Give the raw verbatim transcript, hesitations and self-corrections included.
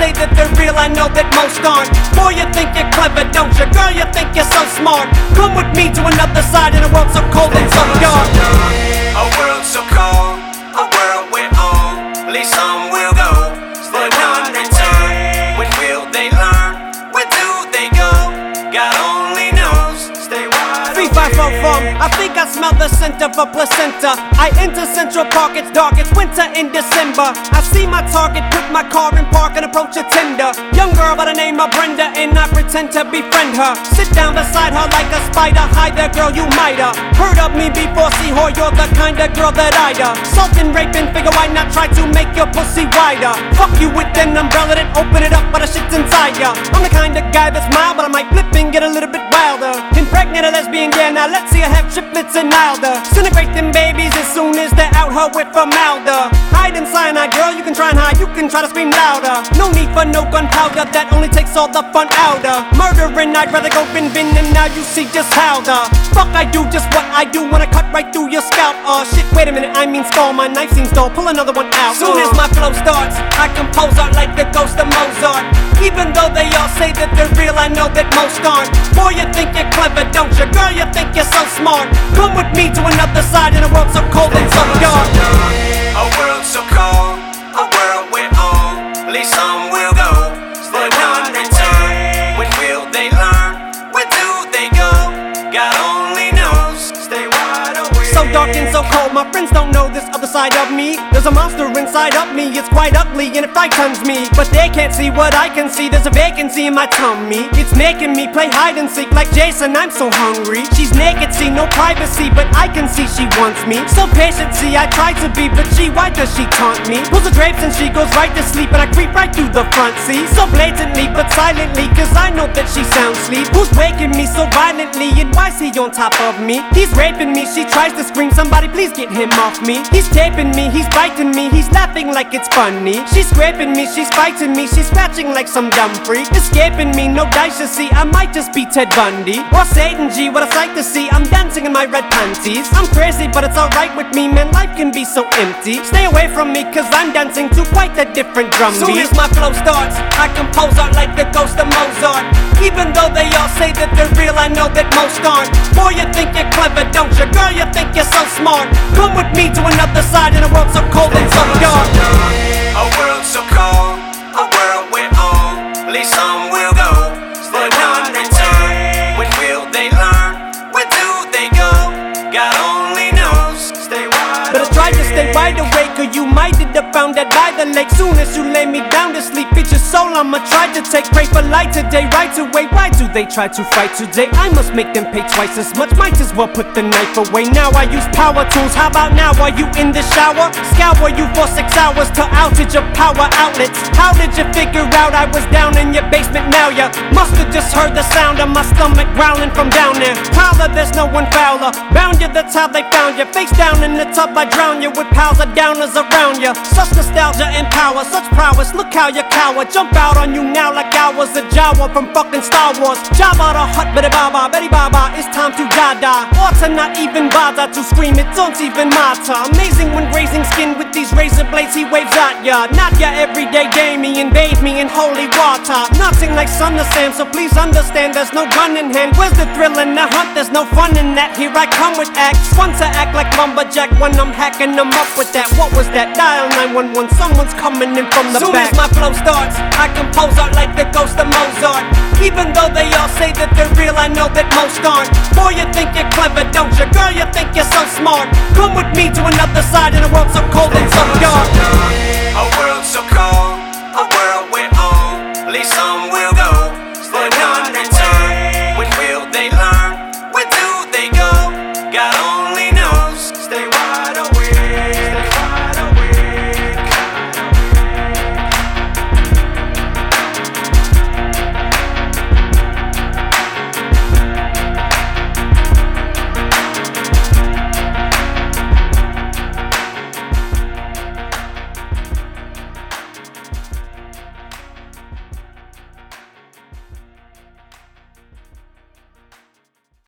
say that they're real, I know that most aren't. Boy, you think you're clever, don't you? Girl, you think you're so smart. Come with me to another side in a world so cold and so dark. A world so cold, a world we're on. At least some will go, but none return. When will they learn? Where do they go? God only knows. Stay wide Three, five, four, four. I think I smell the scent of a placenta. I enter Central Park, it's dark, it's winter in December. I see my target, put my car in park and approach a tender. Young girl by the name of Brenda, and I pretend to befriend her. Sit down beside her like a spider. Hi there, girl, you might have heard of me before. See, whore, you're the kind of girl that I'd uh Sultan, raping, figure, why not try to make your pussy wider? Fuck you with an umbrella, then open it up, but the shit's inside ya. I'm the kind of guy that's mild, but I might flip and get a little bit wilder. Impregnate a lesbian, yeah, now let's see her have triplets and Nilda. Disintegrate them babies as soon as they're out her with formaldehyde. Hide in cyanide, girl, you can try and hide, you can try to scream louder. No need for no gunpowder, that only takes all the fun out of murdering. I'd rather go bin bin, and now you see just how the fuck I do just what I do when I cut right through your scalp. Oh shit, wait a minute, I mean skull, my knife seems dull, pull another one out. Soon as my flow starts, I compose art like the ghost of Mozart. Even though they all say that they're real, I know that most aren't. Boy, you think you're clever, don't you? Girl, you think you're so smart. Come with me to another side in a world so cold and so dark. A world so cold, a world we're on. At least some will go, but none return. When will they learn? Where do they go? God only knows. Stay wide awake. So dark and so cold, my friends don't know this other side of me. There's a monster inside of me, it's quite ugly and it frightens me. But they can't see what I can see, there's a vacancy in my tummy. It's making me play hide and seek like Jason, I'm so hungry. She's naked, see no privacy, but I can see she wants me. So patient, see I try to be, but she, why does she taunt me? Pulls the drapes and she goes right to sleep, and I creep right through the front seat. So blatantly, but silently, cause I know that she sound sleep. Who's waking me so violently, and why's he on top of me? He's raping me, she tries to scream, somebody please get him off me. He's taping me, he's biting me, he's laughing like it's funny. She's scraping me, she's fighting me, she's scratching like some dumb freak. Escaping me, no dice to see, I might just be Ted Bundy or Satan G, what a sight to see. I'm dancing in my red panties. I'm crazy, but it's alright with me, man, life can be so empty. Stay away from me, cause I'm dancing to quite a different drum beat. Soon as my flow starts, I compose art like the ghost of Mozart. Even though they all say that they're real, I know that most aren't. Boy, you think you're clever, don't you? Girl, you think you're so smart. Come with me to another side in a world so cold and so dark. A world so cold, a world we're on. At least some will go, but none return. When will they learn? Where do they go? God only knows. Stay wide But I tried to stay wide awake, or you might end up found dead by the lake. Soon as you lay me down to sleep, it's your soul I'ma try to take. Pray for light today, right away. Why do they try to fight today? I must make them pay twice as much, might as well put the knife away. Now I use power tools, how about now? Are you in the shower? Scour you for six hours till outage of power outlets. How did you figure out I was down in your basement? Now ya must've just heard the sound of my stomach growling from down there. Prowler, there's no one fouler. Bound you, that's how they found you. Face down in the tub, I drown you with piles of downers around you. Such nostalgia and power, such prowess, look how you cower. Jump out on you now like I was a Jawa from fucking Star Wars. Jabba the Hutt, bitty baba, Betty Baba, it's time to die-die. Or to not even bother to scream, it don't even matter. Amazing when grazing skin with these razor blades he waves at ya. Not ya everyday Damien, bathe me in holy water. Nothing like Son of Sam, so please understand there's no gun in hand. Where's the thrill in the hunt? There's no fun in that. Here I come with acts, fun to act like lumberjack when I'm hacking them up with that. What was that? Dial nine one one, someone's coming in from the Soon back. as my flow starts, I compose art like the ghost of Mozart. Even though they all say that they're real, I know that most aren't. Boy, you think you're clever, don't you? Girl, you think you're so smart. Come with me to another side in a world